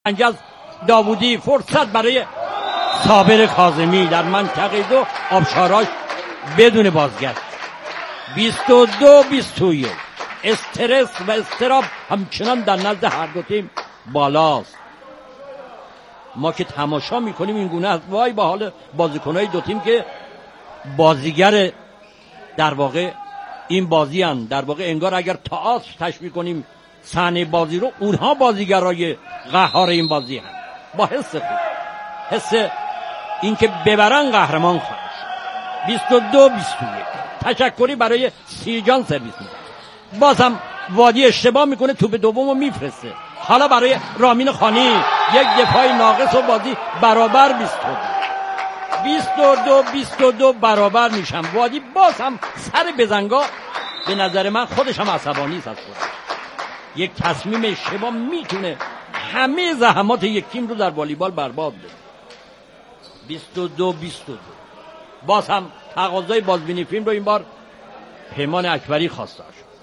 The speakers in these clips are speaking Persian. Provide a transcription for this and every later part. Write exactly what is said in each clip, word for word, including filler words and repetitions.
انجاز داوودی فرصت برای صابر کاظمی در منطقه دو آبشاراش بدون بازگشت. بیست و دو بیست و یک استرس و استراب همچنان در نزد هر دو تیم بالاست. ما که تماشا میکنیم این گونه است، وای با حال بازیکنهای دو تیم که بازیگر در واقع این بازی هن. در واقع انگار اگر تئاتر تشبیه کنیم صحنه بازی رو، اونها بازیگرای قهار این بازی هن. با حس خوب، حس این که ببرن قهرمان خواهد شد. بیست و دو بیست و یک تشکری برای سیرجان سرویس میده. باز هم وادی اشتباه میکنه، توپ دومو میفرسته. حالا برای رامین خانی یک دفاع ناقص و بازی برابر بیست و دو بیست و دو بیست و دو برابر میشن. وادی باز هم سر بزنگا به نظر من خودش هم عصبانی است. یک تصمیم اشتباه میتونه همه زحمات یک تیم رو در والیبال برباد بده. بیست و دو بیست و دو باز هم تقاضای بازبینی فیلم رو این بار پیمان اکبری خواسته شد.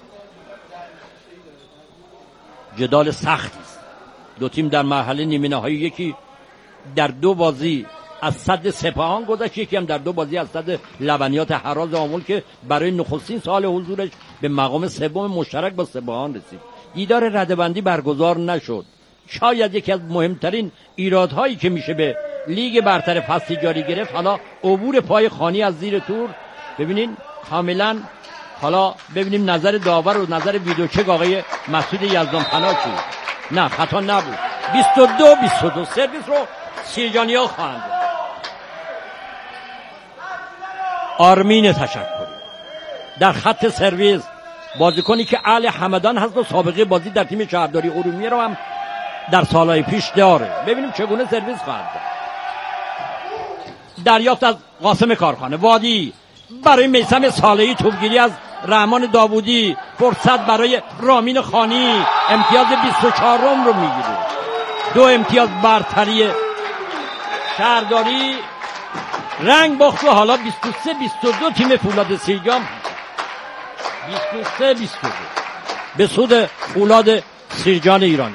جدال سختی است. دو تیم در مرحله نیمه نهایی یکی در دو بازی از صد سپاهان گذشت، یکی هم در دو بازی از صد لبنیات هراز آمل که برای نخستین سال حضورش به مقام سوم مشترک با سپاهان رسید. دیدار رده‌بندی برگزار نشد. شاید یکی از مهمترین ایرادهایی که میشه به لیگ برتر فصل جاری گرفت حالا عبور پای خانی از زیر تور. ببینین کاملا، حالا ببینیم نظر داور و نظر ویدیوچک آقای مسعود یزدان پناه چی؟ نه خطا نبود. بیست و دو بیست و دو سرویس رو سیرجانیا خواهند. آرمین تشکری در خط سرویس، بازیکنی که اهل همدان هست و سابقه بازی در تیم شهرداری ارومیه رو هم در سالهای پیش داره. ببینیم چگونه سرویس خواهد داد. دریافت از قاسم کارخانه. وادی برای میثم صالحی، توپگیری از رحمان داوودی، فرصت برای رامین خانی، امتیاز بیست و چهار رو میگیره. دو امتیاز برتری شهرداری رنگ باخت و حالا بیست و سه بیست و دو تیم فولاد سیرجان. بیست و سه بیست و دو به سود فولاد سیرجان ایرانی.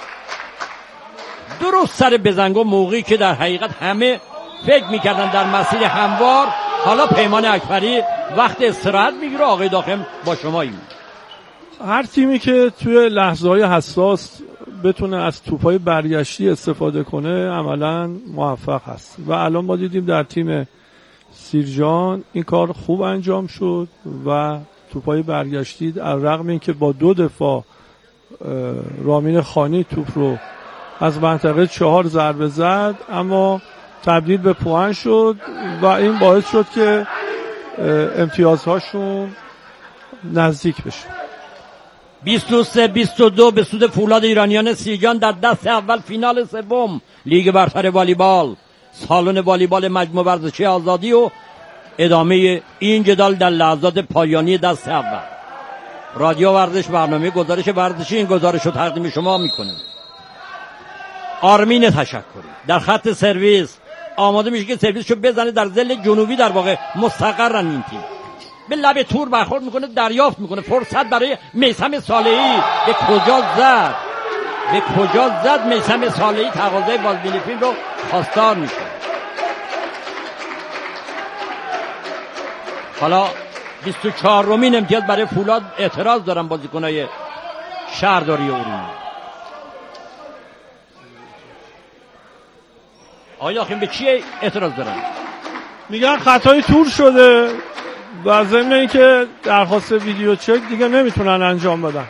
درست سر بزنگو، موقعی که در حقیقت همه فکر میکردن در مسیر هموار، حالا پیمان اکبری وقت استراحت میگیره. آقای داخل با شماییم. هر تیمی که توی لحظه‌های حساس بتونه از توپ‌های برگشتی استفاده کنه عملاً موفق هست و الان ما دیدیم در تیم سیرجان این کار خوب انجام شد و توپ‌های برگشتی علیرغم اینکه با دو دفاع رامین خانی توپ رو از منطقه چهار ضربه زد، اما تبدیل به پوان شد و این باعث شد که امتیازهاشون نزدیک بشه. بیست و سه بیست و دو به سود فولاد ایرانیان سیرجان در دست اول فینال سوم لیگ برتر والیبال، سالن والیبال مجمع ورزشی آزادی و ادامه این جدال در لحظات پایانی دست اول. رادیو ورزش برنامه گزارش ورزشی این گزارش رو تقدیم شما میکنه. آرمین تشکری در خط سرویس آماده میشه که سرویس رو بزنه. در ضلع جنوبی در واقع مستقرن این تیم. به لب تور برخورد میکنه، دریافت میکنه. فرصت برای میثم صالحی. به کجا زد به کجا زد میثم صالحی. تقاضای بازبینی فیلم رو خواستار میشه. حالا بیست و چهار رومین امتیاز برای فولاد. اعتراض دارن بازیکنای شهرداری ارومیه. آیا آخه به چی اعتراض دارن؟ میگن خطای تور شده و ضمن اینکه درخواست ویدیو چک دیگه نمیتونن انجام بدن.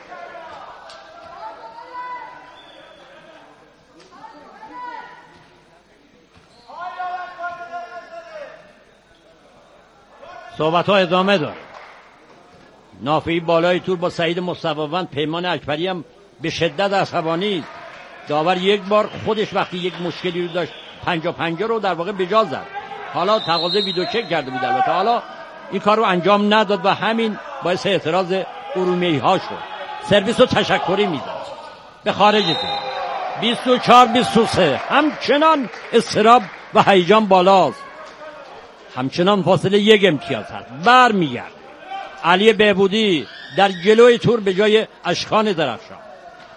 صحبت ها ادامه داره. نافعی بالای تور با سعید مصطفی‌وند. پیمان اکبری هم به شدت عصبانی. داور یک بار خودش وقتی یک مشکلی رو داشت پنجا پنجا رو در واقع بجا زد. حالا تقاضای ویدیو چک کرده بود، البته حالا این کار رو انجام نداد و همین باعث اعتراض ارومیه‌ای ها شد. سرویس رو تشکری میزد به خارج تیم. بیست و چهار بیست و سه همچنان اضطراب و هیجان بالاست. همچنان فاصله یک امتیاز هست. بر میگرد علی بهبودی در جلوی تور به جای اشکان درخشان.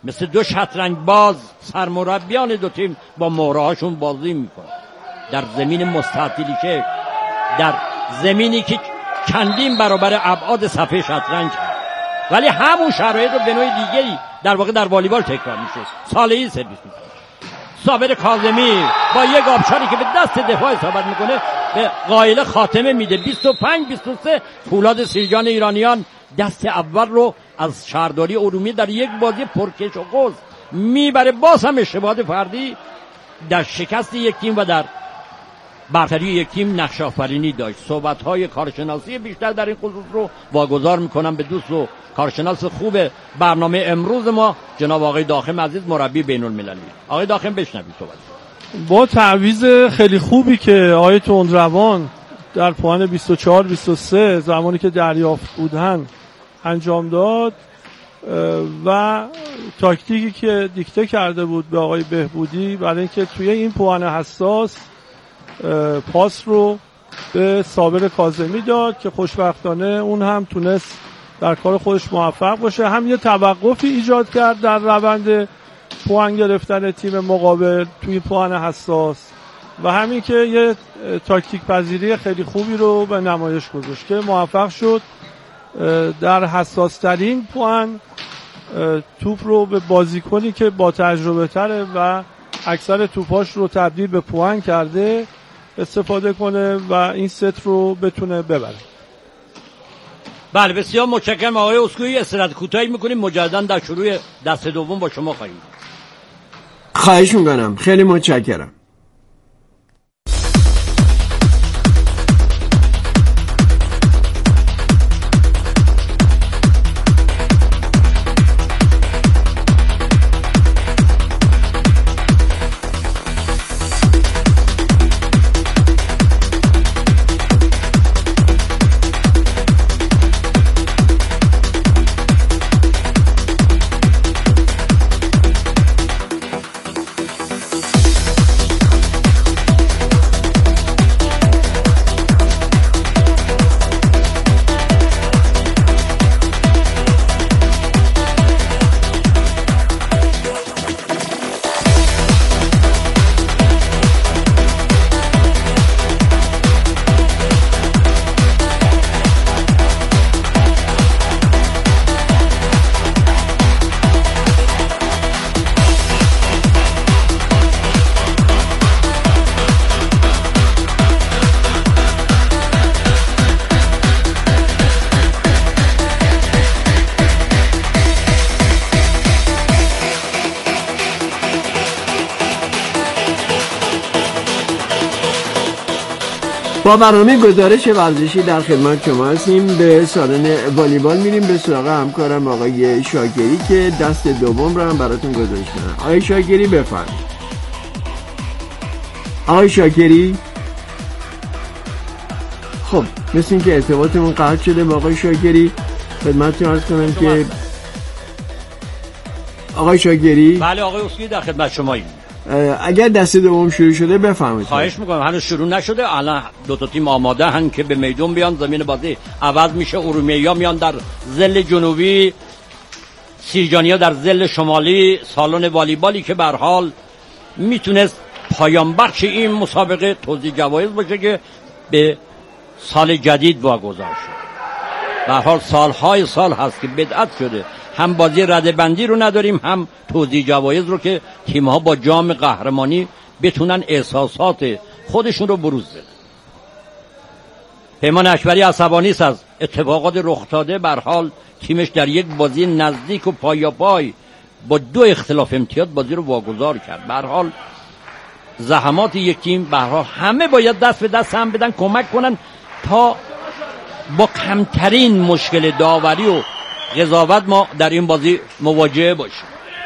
مثل دو شطرنج باز سرمربیان دو تیم با مهرهاشون بازی میکنن در زمین مستطیلی که در زمینی که چندین برابر ابعاد صفحه شطرنج هست، ولی همون شرایط رو به نوع دیگری در واقع در والیبال تکرار میشه. صالحی سرویس میکنه، صابر کاظمی با یک آبشاری که به دست دفاع اصابت میکنه به قائله خاتمه میده. بیست و پنج بیست و سه فولاد سیرجان ایرانیان دست اول رو از شهرداری ارومیه در یک بازی پرکش و قوس میبره. باز هم اشتباهات فردی در شکست یک تیم و در برتری یک تیم نقش آفرینی داشت. صحبت‌های کارشناسی بیشتر در این خصوص رو واگذار میکنم به دوست و کارشناس خوب برنامه امروز ما، جناب آقای داخم عزیز، مربی بین المللی. آقای داخم بشنوید صحبت. با تعویض خیلی خوبی که آقای تندروان در پوان بیست و چهار بیست و سه زمانی که دریافت بودن انجام داد و تاکتیکی که دیکته کرده بود به آقای بهبودی برای اینکه توی این پوان حساس پاس رو به صابر کاظمی داد که خوشبختانه اون هم تونست در کار خودش موفق باشه. هم یه توقفی ایجاد کرد در روند پوان گرفتن تیم مقابل توی پوان حساس و همین که یه تاکتیک پذیری خیلی خوبی رو به نمایش گذاشت که موفق شد در حساس ترین پوان توپ رو به بازیکنی که با تجربه تره و اکثر توپاش رو تبدیل به پوان کرده استفاده کنه و این ست رو بتونه ببره. بله بسیار متشکرم آقای اسکوئی. استراحت کوتاهی میکنیم، مجددا در شروع دست دوم با شما خواهیم. خواهش میکنم، خیلی متشکرم. با برنامه گزارش ورزشی در خدمت شما هستیم. به سالن والیبال میریم به سراغ همکارم آقای شاکری که دست دوم رو هم براتون گزارش کنم. آقای شاکری بفرمایید. آقای شاکری خب مثل این که ارتباطمون قطع شده با آقای شاکری. خدمتتون عرض کنم که آقای شاکری. بله آقای اسکوئی در خدمت شماییم. اگر دست دوم شروع شده بفرمایید. خواهش میکنم. هنوز شروع نشده، الان دو تا تیم آماده هن که به میدون بیان. زمین بازی عوض میشه، ارومیه‌یا میان در ضل جنوبی، سیرجانیا در ضل شمالی. سالن والیبالی که به هر حال میتونست پایان بخش این مسابقه توزیع جوایز باشه که به سال جدید واگذار شد. به هر حال سالهای سال هست که بدعت شده، هم بازی رده‌بندی رو نداریم، هم توزیع جوایز رو که تیم‌ها با جام قهرمانی بتونن احساسات خودشون رو بروز بدن. پیمان اکبری عصبانی است از اتفاقات رخ داده. به هر حال تیمش در یک بازی نزدیک و پایاپای با دو اختلاف امتیاز بازی رو واگذار کرد. به هر حال زحمات یک تیم، به هر حال همه باید دست به دست هم بدن، کمک کنن تا با کمترین مشکل داوری و قضاوت ما در این بازی مواجه باشیم.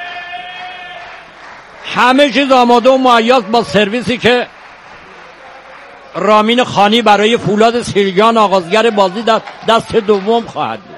همه چیز آماده و مهیاست با سرویسی که رامین خانی برای فولاد سیرجان آغازگر بازی در دست دوم خواهد بود.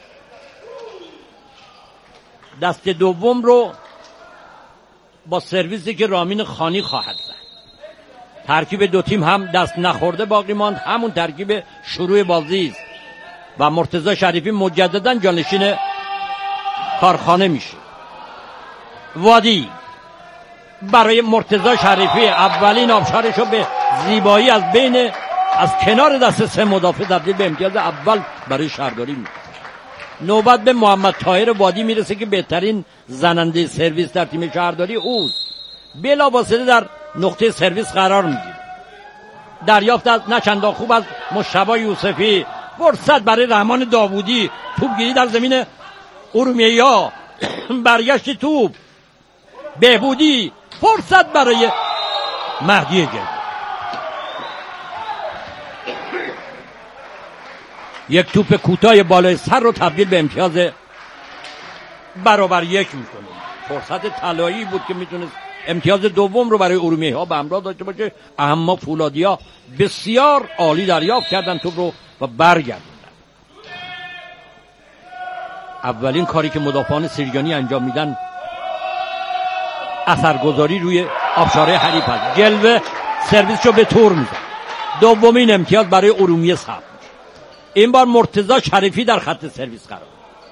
دست دوم رو با سرویسی که رامین خانی خواهد زد. ترکیب دو تیم هم دست نخورده باقی ماند، همون ترکیب شروع بازی است و مرتضی شریفی مجددا جانشین کارخانه میشه. وادی برای مرتضی شریفی اولین آبشارش رو به زیبایی از بین از کنار دست سه مدافع تبدیل به امتیاز اول برای شهرداری میکنه. نوبت به محمد طاهر وادی میرسه که بهترین زننده سرویس در تیم شهرداری اوست. بلافاصله در نقطه سرویس قرار میگیره. دریافت از نچندان خوب از مشتبه یوسفی، فرصت برای رحمان داوودی، توپگیری در زمین ارومیه‌ها، برگشت توپ بهبودی، فرصت برای مهدی گل. یک توپ کوتاه بالای سر رو تبدیل به امتیاز برابر یک میکنه. فرصت طلایی بود که میتونست امتیاز دوم رو برای ارومیه ها به همراه داشته باشه، اما فولادیا بسیار عالی دریافت کردن توپ رو و برگردوندن. اولین کاری که مدافعان سیرجانی انجام میدن اثرگذاری روی آبشاره حریف است. جلوه سرویس رو به تور میزن. دومین امتیاز برای ارومیه ثبت میشه. این بار مرتضی شریفی در خط سرویس قرار.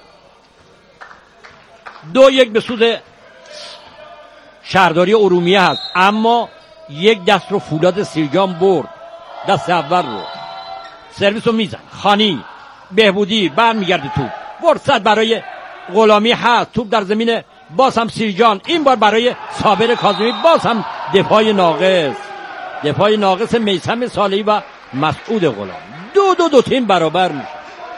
دو یک به سود شهرداری ارومیه هست، اما یک دست رو فولاد سیرجان برد. دست اول رو سرویس رو میزن. خانی بهبودی برمیگرده توپ. فرصت برای غلامی هست. توپ در زمین، باز هم سیرجان، این بار برای صابر کاظمی، باز هم دفاع ناقص دفاع ناقص میثم صالحی و مسعود غلامی. دو دو دو تیم برابر میشه.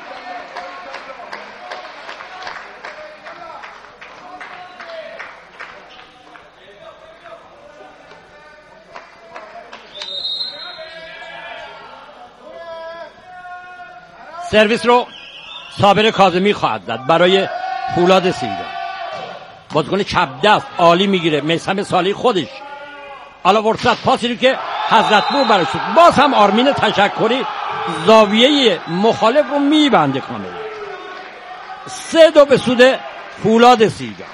سرویس رو صابر کاظمی خواهد زد برای فولاد سیرجان. بازیکن چپ دست عالی میگیره میثم صالحی خودش. حالا فرصت پاسی رو که حضرت پور برای شد، باز هم آرمین تشکری زاویه مخالف رو میبنده کاملا. سه دو به سود فولاد سیرجان.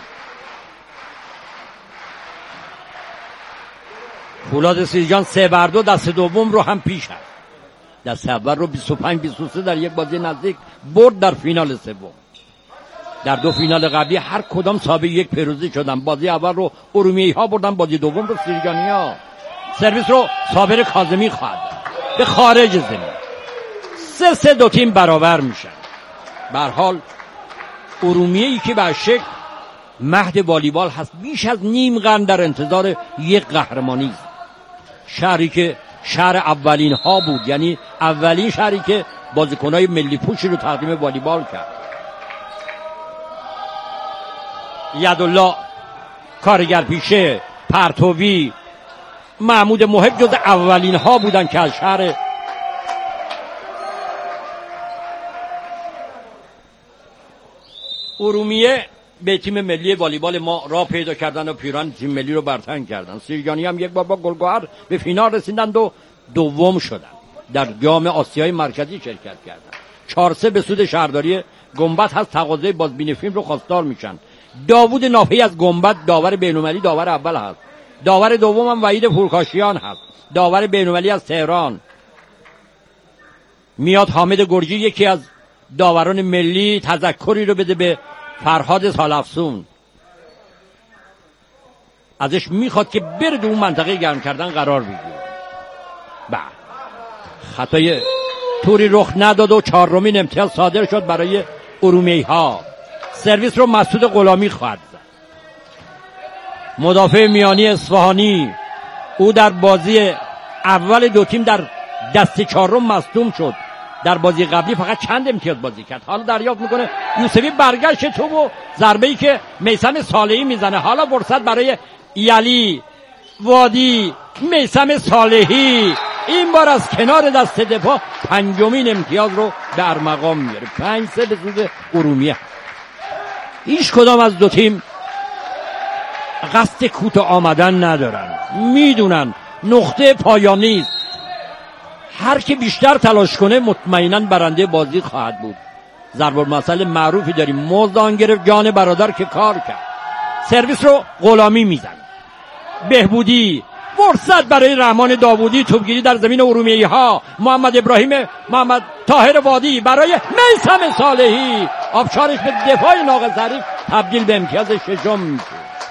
فولاد سیرجان سه بر دو دست دوم رو هم پیش هست. دست اول رو بیست و پنج بیست و سه در یک بازی نزدیک برد در فینال سوم. در دو فینال قبلی هر کدام صاحب یک پیروزی شدن. بازی اول رو ارومیه‌ای ها بردن، بازی دوم رو سیرجانی ها. سرویس رو صابر کاظمی خواهد به خارج زمین. سه سه دو تیم برابر میشن. به هر حال ارومیه‌ای که به شکل مهد والیبال هست، بیش از نیم قرن در انتظار یک قهرمانی است. شهری که شهر اولین ها بود، یعنی اولین شهری که بازیکن‌های ملی پوشی رو تقدیم والیبال کرد. یدالله کارگر پیشه، پرتوی، محمود محب جز اولین ها بودن که از شهر ارومیه به تیم ملی والیبال ما راه پیدا کردن و پیران تیم ملی رو برتن کردن. سیرجانی هم یک بار با گلگهر به فینال رسیدند و دوم شدن. در جام آسیای مرکزی شرکت کردن. چهار سه به سود شهرداری گنبد هست. تقاضای بازبینی فیلم رو خواستار میشن. داوود نافعی از گنبد داور بین‌المللی، داور اول هست. داور دوم هم وحید پورکاشیان هست، داور بین‌المللی از تهران. میاد حامد گرجی، یکی از داوران ملی، تذکری رو بده به فرهاد سالافزون. ازش میخواد که بره دو اون منطقه گرم کردن قرار بگیره. بعد خطای توری رخ نداد و چهارمین امتیاز صادر شد برای ارومیه‌ای ها. سرویس رو مسعود غلامی خواهد زد. مدافع میانی اصفهانی، او در بازی اول دو تیم در دست چهارم مصدوم شد. در بازی قبلی فقط چند امتیاز بازی کرد. حالا دریافت میکنه یوسفی، برگشت توپ و ضربه‌ای که میثم صالحی میزنه. حالا فرصت برای یلی وادی، میثم صالحی این بار از کنار دست دفاع پنجمین امتیاز رو در مقام میاره. پنج سه به سود ارومیه. هیچ کدام از دو تیم قصد کوتاه آمدن ندارن، میدونن نقطه پایانی است. هر که بیشتر تلاش کنه مطمئناً برنده بازی خواهد بود. ضرب المثل معروفی داریم، مزدان گرفت جان برادر که کار کرد. سرویس رو غلامی میزن. بهبودی، فرصت برای رحمان داوودی، توپگیری در زمین ارومیه‌ای ها. محمد ابراهیم محمد طاهر وادی برای میثم صالحی، آبشارش به دفاع ناقص حریف تبدیل به امتیاز ششم میشه.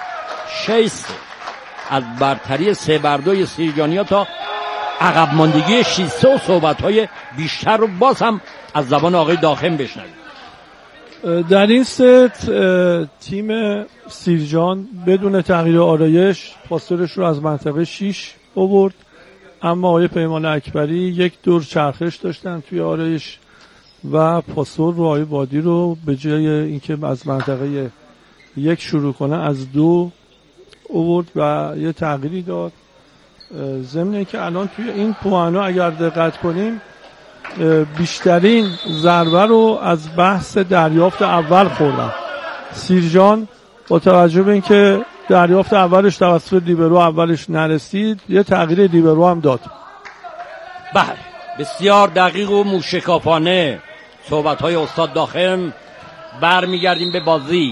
شش سه از برتری سه بر دوی سیرجانیا تا عقب ماندگی شش سه و صحبت‌های بیشتر رو باز هم از زبان آقای داخم بشنوید. در این ست تیم سیرجان بدون تغییر آرایش پاسورش رو از منطقه شش آورد، اما آقای پیمان اکبری یک دور چرخش داشتن توی آرایش و پاسور رو آقای بادی رو به جای اینکه از منطقه یک شروع کنه از دو آورد و یه تغییری داد. ضمن اینکه الان توی این پوانا اگر دقت کنیم بیشترین ضربه رو از بحث دریافت اول خوردن. سیرجان با توجه به اینکه دریافت اولش توسط لیبرو اولش نرسید یه تغییر لیبرو هم داد. بله بسیار دقیق و موشکافانه صحبت‌های استاد داخم. برمیگردیم به بازی.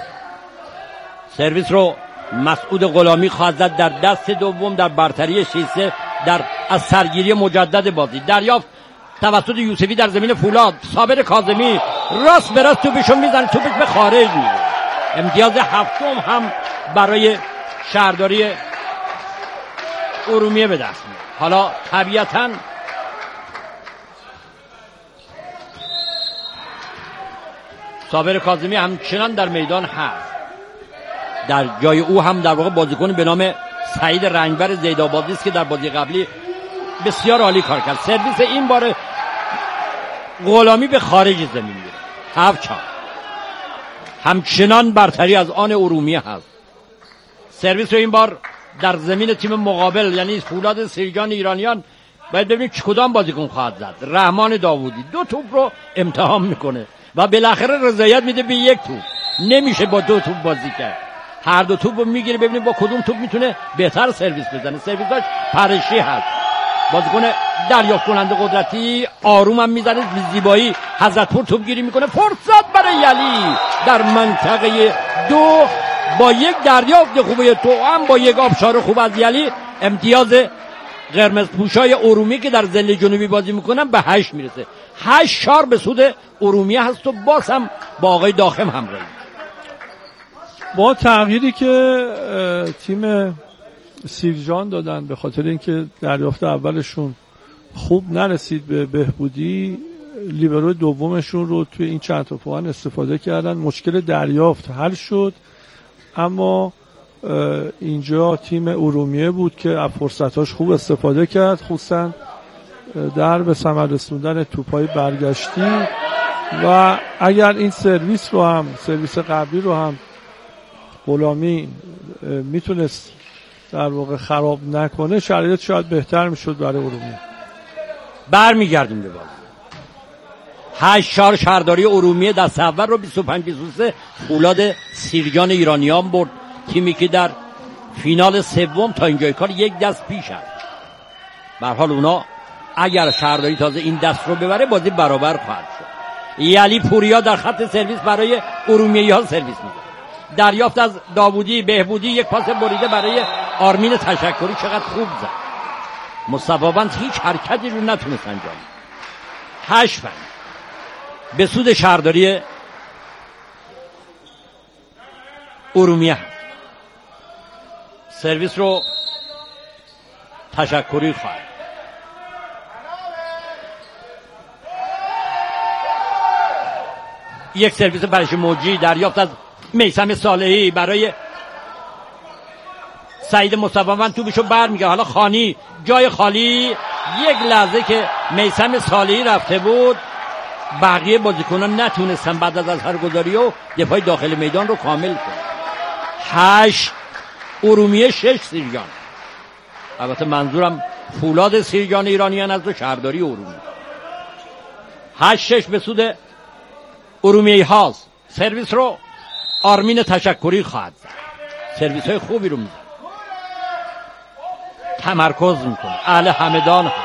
سرویس رو مسعود غلامی خواهد زد در دست دوم در برتری شش سه در از سرگیری مجدد بازی. دریافت توسط یوسفی در زمین فولاد. صابر کاظمی راست به راست توپشو میزنه، توپش به خارج میره. امتیاز هفتم هم برای شهرداری ارومیه به دست میاد. حالا طبیعتاً صابر کاظمی همچنان در میدان هست. در جای او هم در واقع بازیکن به نام سعید رنگبر زیدآبادی است که در بازی قبلی بسیار عالی کار کرد. سرویس این بار غلامی به خارج زمین میره. هفت چهار همچنان برتری از آن ارومیه هست. سرویس رو این بار در زمین تیم مقابل یعنی فولاد سیرجان ایرانیان باید ببینیم چه کدام بازیکن خواهد زد. رحمان داوودی دو توپ رو امتحان میکنه و بالاخره رضایت میده به یک توپ. نمیشه با دو توپ بازی کرد. هر دو توپ رو میگیره ببینیم با کدوم توپ میتونه بهتر سرویس بزنه. سرویساش پرشی هست. بازیکن دریافت کننده قدرتی آروم هم میزنه به زیبایی. حضرتپور توپ گیری میکنه. فرصت برای یلی در منطقه دو با یک دریافت خوبه تو هم با یک آبشار خوب از یلی امتیاز قرمز پوشای ارومیه که در زل جنوبی بازی میکنن به هشت میرسه. هشت چهار به سود ارومیه هست و باز هم با آقای داخم همراهی. با تغییری که تیم سیرجان دادن به خاطر اینکه دریافت اولشون خوب نرسید به بهبودی، لیبرو دومشون رو توی این چند تا پوان استفاده کردن. مشکل دریافت حل شد، اما اینجا تیم ارومیه بود که از فرصتاش خوب استفاده کرد، خصوصا در به ثمر رسوندن توپای برگشتی. و اگر این سرویس رو هم سرویس قبلی رو هم غلامی میتونست در واقع خراب نکنه شرایط شاید بهتر میشد برای ارومیه. برمیگردیم به بازی. هشت چهار شهرداری ارومیه دست اول رو بیست و پنج بیست و سه فولاد سیرجان ایرانیان برد. تیمی که در فینال سوم تا اینجای کار یک دست پیش هست. به هر حال اونا اگر شهرداری تازه این دست رو ببره بازی برابر خواهد شد. یلی پوریا در خط سرویس برای ارومیه ها سرویس میده. دریافت از داوودی بهبودی یک پاس بریده برای آرمین تشکری چقدر خوب زد. مصطفی بند هیچ حرکتی رو نتونست انجام. هشت پنج به سود شهرداری ارومیه هست. سرویس رو تشکری خواهد. یک سرویس برش موجی. دریافت از میثم صالحی برای سعید مصطفی توپشو برمیگه. حالا خانی جای خالی. یک لحظه که میثم صالحی رفته بود بقیه بازیکنان نتونستن بعد از اثرگذاری و دفاع داخل میدان رو کامل کنن. هشت ارومیه شش سیرجان. البته منظورم فولاد سیرجان ایرانیان از و شهرداری ارومیه. هشت شش به سود ارومیه هاست. سرویس رو آرمین تشکری خواهد زد. سرویس های خوبی رو میزن. تمرکز میکنه. اهل همدان هم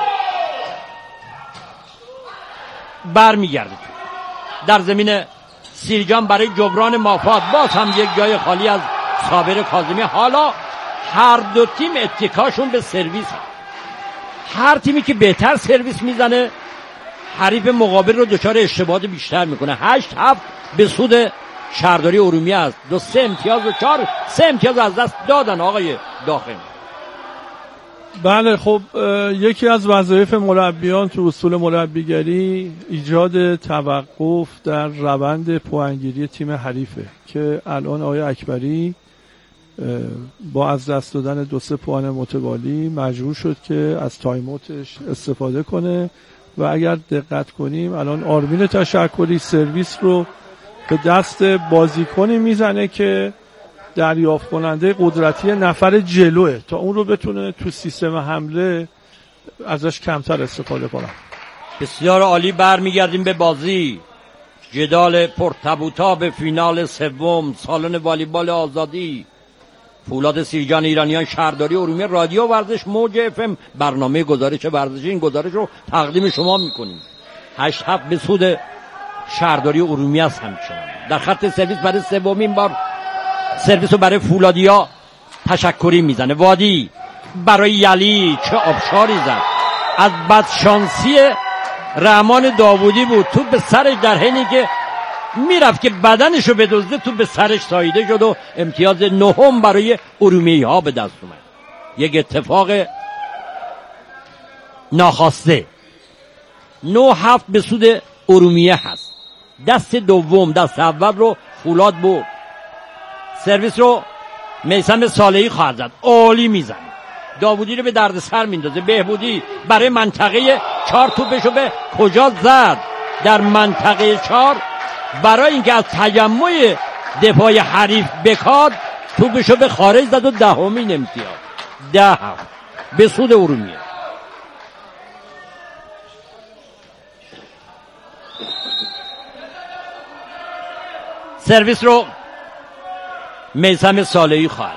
برمیگرده در زمین سیرجان برای جبران مافات. باز هم یک جای خالی از صابر کاظمی. حالا هر دو تیم اتکاشون به سرویس هم. هر تیمی که بهتر سرویس میزنه حریف مقابل رو دچار اشتباهات بیشتر میکنه. هشت هفت به سود شهرداری ارومیه است. دو سه امتیاز و چهار سه امتیاز از دست دادن آقای داخل. بله خب یکی از وظایف مربیان تو اصول مربیگری ایجاد توقف در روند پوانگیری تیم حریفه که الان آقای اکبری با از دست دادن دو سه پوان متوالی مجبور شد که از تایموتش استفاده کنه و اگر دقت کنیم الان آرمین تشکری سرویس رو به دست بازیکنی میزنه که دریافت کننده قدرتی نفر جلوه تا اون رو بتونه تو سیستم حمله ازش کمتر استفاده کنه. بسیار عالی. برمیگردیم به بازی. جدال پرتبوتا به فینال سوم سالن والیبال آزادی. فولاد سیرجان ایرانیان شهرداری ارومیه رادیو ورزش موج اف ام برنامه گزارش ورزشی این گزارش رو تقدیم شما میکنیم. هشت هفت به سود شهرداری ارومیه است. همچنان در خط سرویس برای سومین بار سرویس رو برای فولادیا تشکری میزنه. وادی برای یلی چه آبشاری زد. از بدشانسی رحمان داوودی بود تو به سرش در حینی که میرفت که بدنشو بدزده تو به سرش ساییده شد و امتیاز نهم برای ارومیه ها به دست اومد. یک اتفاق ناخواسته. نه هفت به سود ارومیه هست. دست دوم دست اول رو فولاد بود. سرویس رو میثم صالحی خواهد زد. عالی میزنه. داوودی رو به دردسر میندازه. بهبودی برای منطقه چهار توپشو به کجا زد؟ در منطقه چهار برای اینکه از تجمع دفاع حریف بکاد توپشو به خارج زد و دهمین امتیاز. ده هفت به سود ارومیه. سرویس رو میثم صالحی خواهد.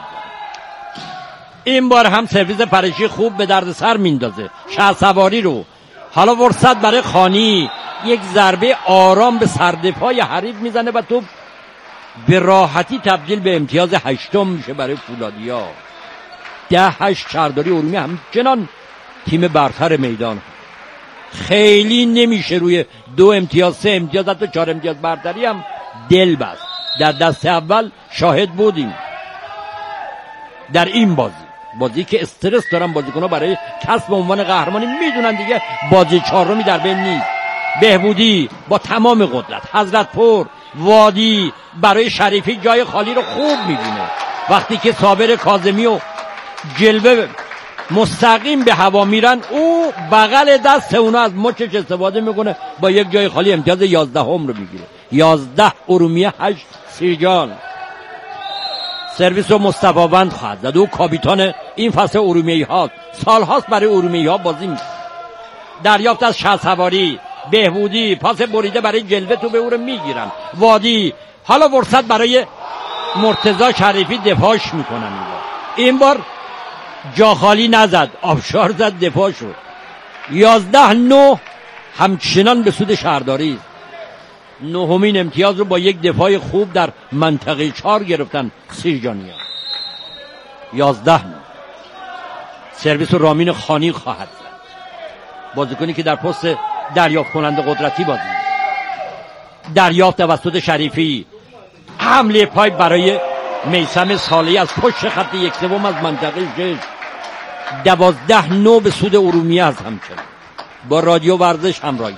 این بار هم سرویس پرشی خوب به درد سر میندازه. شهسواری رو حالا فرصت برای خانی. یک ضربه آرام به سردفاع حریف میزنه و توپ به راحتی تبدیل به امتیاز هشتم میشه برای فولادیا. ده هشت شهرداری ارومیه همچنان تیم برتر میدان. خیلی نمیشه روی دو امتیاز سه امتیاز حتی چهار امتیاز برتری هم دل بست. در دست اول شاهد بودیم در این بازی بازی که استرس دارن بازیکن‌ها برای کسب عنوان قهرمانی. میدونن دیگه بازی چهارمی در بین نیست. بهبودی با تمام قدرت. حضرت پور وادی برای شریفی جای خالی رو خوب میبینه. وقتی که صابر کاظمی و جلوه مستقیم به هوا میرن او بغل دست اونا از مچش استفاده میکنه با یک جای خالی امتیاز یازدهم رو میگیره. یازده ارومیه هشت سیرجان. سرویس رو مصطفی بند خواهد زد. او کاپیتان این فصل ارومیه ها سال هاست برای ارومیه ها بازی میکنه. دریافت از شهسواری. بهبودی پاس بریده برای جلوه تو به او رو میگیرن. وادی حالا فرصت برای مرتضی شریفی دفاعش میکنن. این بار این بار جا خالی نزد. آبشار زد دفاع شد. یازده نه همچنان به سود شهرداری است. نهمین امتیاز رو با یک دفاع خوب در منطقه چهار گرفتن سیرجانیا. یازده نه. سرویس و رامین خانی خواهد زد. بازیکنی که در پست دریافت کننده قدرتی بازی. دریافت توسط شریفی. حمله پای برای میثم صالحی از پشت خط یک سوم از منطقه شش. دوازده نو به سود ارومیه از همچنان با رادیو ورزش همراهی.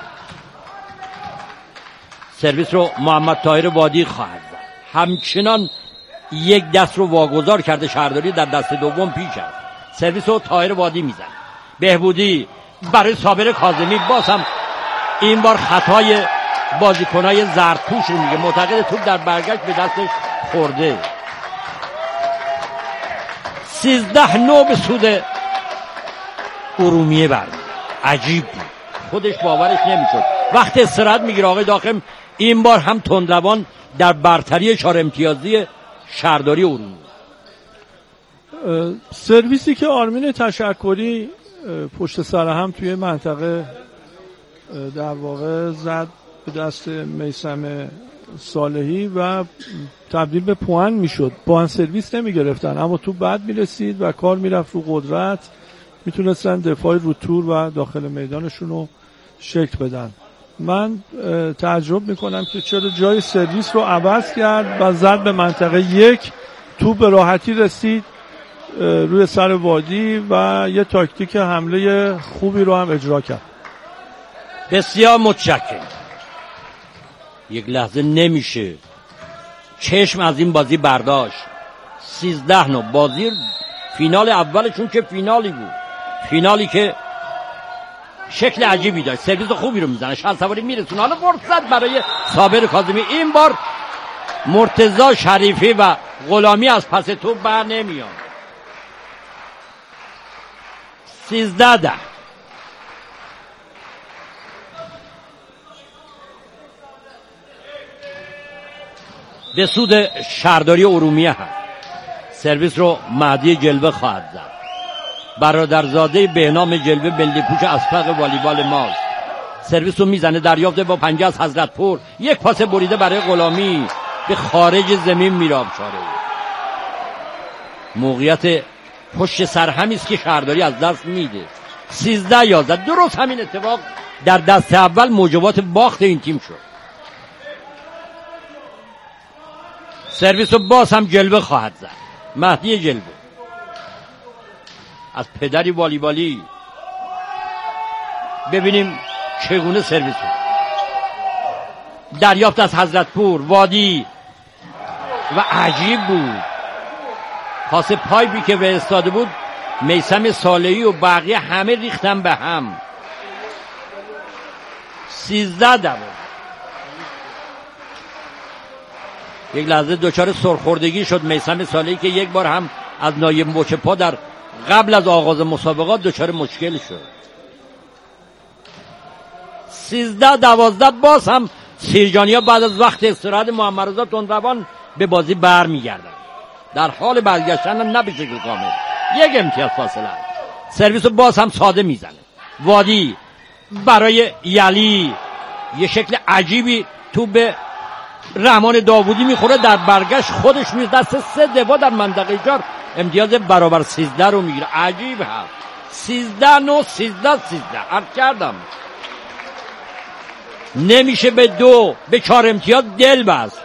سرویس رو محمد طاهر وادی خواهد زد. همچنان یک دست رو واگذار کرده شهرداری در دست دوم پیش است. سرویس رو طاهر وادی میزن. بهبودی برای صابر کاظمی. باز هم این بار خطای بازیکنای زرتوش رو میگه. معتقد توپ در برگشت به دستش خورده. سیزده نو به سود ارومیه برد. عجیب بود. خودش باورش نمیشد. وقت استراحت میگیره آقای داخم. این بار هم تندروان در برتری چهار امتیازی شهرداری ارومیه. سرویسی که آرمین تشکری پشت سر هم توی منطقه در واقع زد به دست میثم صالحی و تبدیل به پوان میشد. پوان سرویس نمی گرفتن اما تو بعد میرسید و کار میرفت رو قدرت. میتونستن دفاع رو تور و داخل میدانشون رو شکل بدن. من تعجب میکنم که چرا جای سرویس رو عوض کرد و زد به منطقه یک، توپ به راحتی رسید روی سر وادی و یه تاکتیک حمله خوبی رو هم اجرا کرد. بسیار متشکرم. یک لحظه نمیشه چشم از این بازی برداشت. سیزده نو بازی فینال اولشون که فینالی بود، فینالی که شکل عجیبی داشت، سرویس خوبی رو میزنه، شل سواری میرسونه. حالا فرصت برای صابر کاظمی، این بار مرتضی شریفی و غلامی از پس توپ بر نمیان. سیزده ده به سود شهرداری ارومیه هست. سرویس رو مهدی جلوه خواهد زد. برادرزاده بهنام جلوه بلدی پوش اسپق والیبال ماست. سرویس رو میزنه، دریافت با پنجه از حضرت پور، یک پاس بریده برای غلامی به خارج زمین میره آبشاره. موقعیت پشت سر همیست که شهرداری از دست میده. سیزده یازده. درست همین اتفاق در دست اول موجبات باخت این تیم شد. سرویس رو باز هم جلوه خواهد زد. مهدی جلوه از پدری والیبالی. ببینیم چگونه سرویس رو دریافت از حضرت پور، وادی و عجیب بود پاس پایپی که به استاده بود. میثم صالحی و بقیه همه ریختن به هم. سیزده دوازده. یک لحظه دچار سرخوردگی شد میثم صالحی که یک بار هم از نایب مچ پا در قبل از آغاز مسابقات دچار مشکل شد. سیزده دوازده. باز هم سیرجانیا بعد از وقت استراحت محمد رضا تندروان به بازی بر میگردن، در حال برگشتن هم نه به شکل کامل. یک امتیاز فاصله. سرویس رو باز هم ساده میزنه. وادی برای یلی، یه شکل عجیبی تو به رحمان داوودی میخوره، در برگشت خودش میز دست سه دفاع در منطقه چهار امتیاز برابر سیزده رو میگیره. عجیب هست. سیزده نو سیزده سیزده. عرض کردم نمیشه به دو به چهار امتیاز دل بست.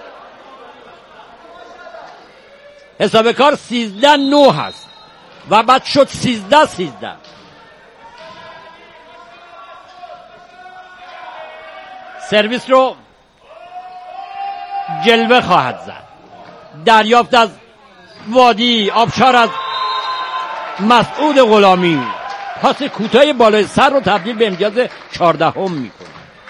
حساب کار سیزده نو هست و بعد شد سیزده سیزده. سرویس رو جلوه خواهد زد. دریافت از وادی، آبشار از مسعود غلامی، پاس کوتاه بالای سر رو تبدیل به امتیاز چهاردهم میکنه.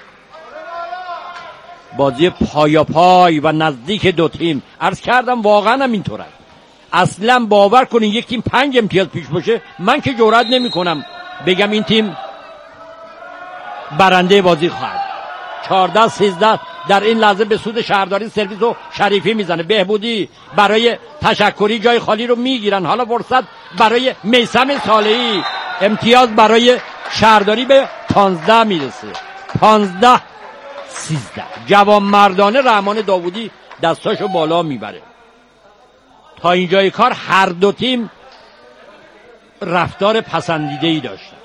بازی پایا پای و نزدیک دو تیم. عرض کردم واقعا هم اینطوره. اصلا باور کنین یک تیم پنج امتیاز پیش باشه من که جرئت نمی کنم بگم این تیم برنده بازی خواهد. چهارده سیزده. در این لحظه به سود شهرداری سرویس و شریفی میزنه. بهبودی برای تشکری جای خالی رو میگیرن. حالا فرصت برای میثم صالحی. امتیاز برای شهرداری به پانزده میرسه. پانزده سیزده. جوان مردانه رحمان داوودی دستاشو بالا میبره. تا اینجای کار هر دو تیم رفتار پسندیده‌ای داشتن.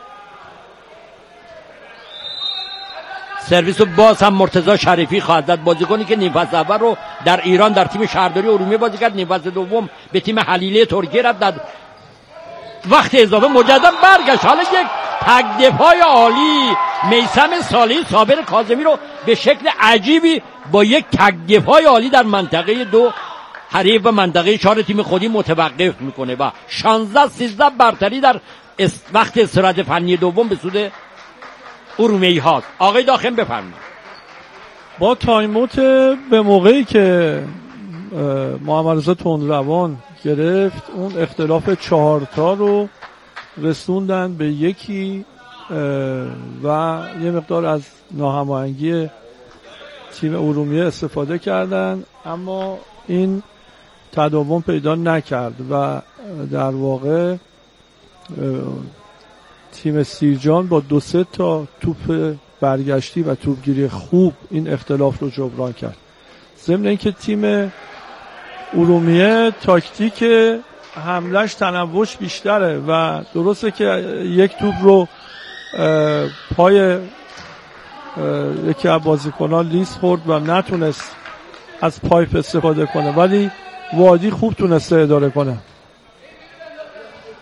سرویس رو باز هم مرتضی شریفی خواهد زد. بازیکنی که نیم فصل اول رو در ایران در تیم شهرداری ارومیه بازی کرد، نیم فصل دوم به تیم حلیله ترکیه رفت، در وقت اضافه مجددا برگشت. حالا یک تک دفاع عالی. میثم صالحی صابر کاظمی رو به شکل عجیبی با یک تک دفاع عالی در منطقه دو حریف و منطقه چهار تیم خودی متوقف میکنه و شانزده سیزده برتری در وقت استراحت فنی دوم به سود ارومیه هاست. آقای داخم بفرمایید. با تایموت به موقعی که محمد رضا تندروان گرفت اون اختلاف چهارتا رو رسوندن به یکی و یه مقدار از ناهماهنگی تیم ارومیه استفاده کردن، اما این تداوم پیدا نکرد و در واقع تیم سیرجان با دو سه تا توپ برگشتی و توپگیری خوب این اختلاف رو جبران کرد. ضمن اینکه تیم ارومیه تاکتیک حملش تنوعش بیشتره و درسته که یک توپ رو پای یکی از بازیکنان لیز خورد و نتونست از پایپ استفاده کنه، ولی وادی خوب تونسته اداره کنه.